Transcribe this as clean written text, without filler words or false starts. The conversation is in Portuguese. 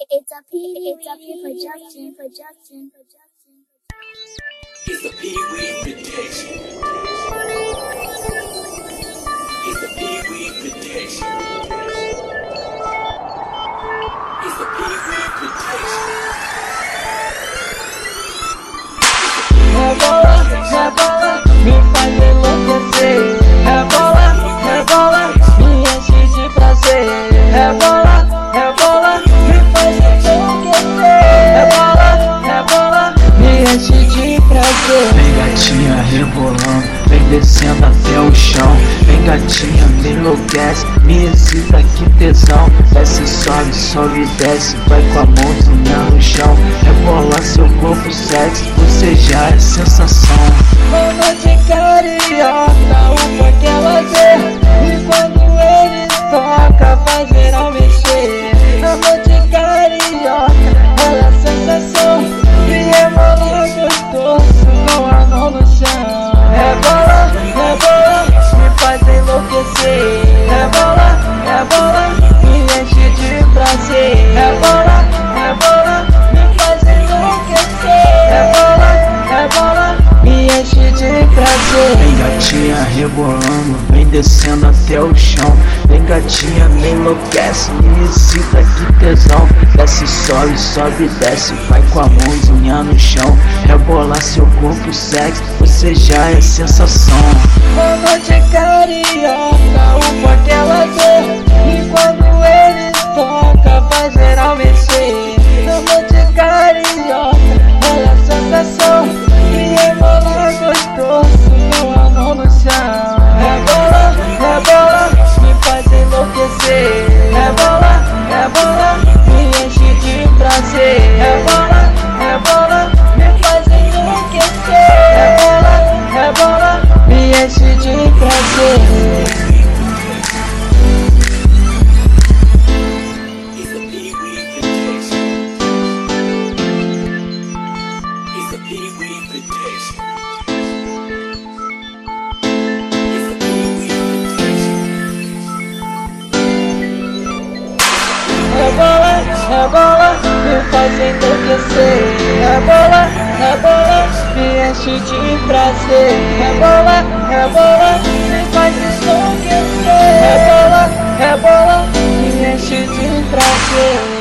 It's a P for Justin, for Justin, for Justin. It's the Pee-wee protection. It's the Pee-wee protection. It's the Pee-wee protection. Rebola, me faz enlouquecer. Rebola, me enche de prazer. Rebola, me faz enlouquecer. Rebola, me enche de prazer. Vem gatinha rebolando, vem descendo até o chão. Vem gatinha, me enlouquece, me excita, que tesão. Desce, sobe, desce, vai com a mãozinha no chão. Rebola seu corpo sexy, você já é sensação. Mano de carioca, o funk é lazer. E quando ele toca, faz geral mexer. Mano de carioca, ela é sensação. E rebola gostoso, com a mão no chão. Rebola, me faz enlouquecer. Rebola, me enche de prazer. Rebola, me faz enlouquecer. Rebola, me enche de prazer. Vem gatinha rebolando, vem descendo até o chão. Vem gatinha, me enlouquece, me excita, que tesão. Desce, sobe, desce, vai com a mãozinha no chão. Rebola seu corpo sexy, você já é sensação. Mano de carioca, o funk é lazer. E quando ele toca, faz geral mexer. Mano de carioca, ela é sensação. E rebola gostoso, com a mão no chão. Rebola, me faz enlouquecer. Rebola, me enche de prazer. Rebola, me faz enlouquecer. Rebola, me enche de prazer. It's the Pee-wee protection. It's the Pee-wee protection. It's the Pee-wee protection. Rebola, me faz enlouquecer. Rebola, me enche de prazer. Rebola, me faz enlouquecer. Rebola, me enche de prazer.